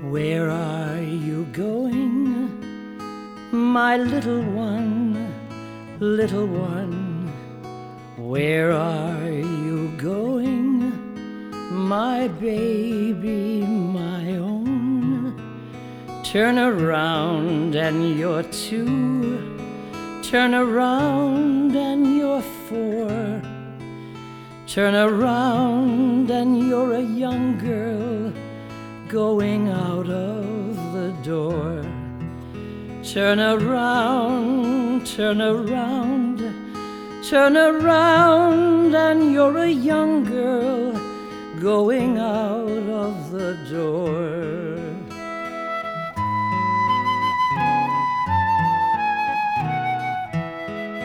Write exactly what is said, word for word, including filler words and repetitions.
Where are you going, my little one, little one? Where are you going, my baby, my own? Turn around and you're two, turn around and you're four, turn around and you're a young girl going out of the door. Turn around, turn around, turn around and you're a young girl going out of the door.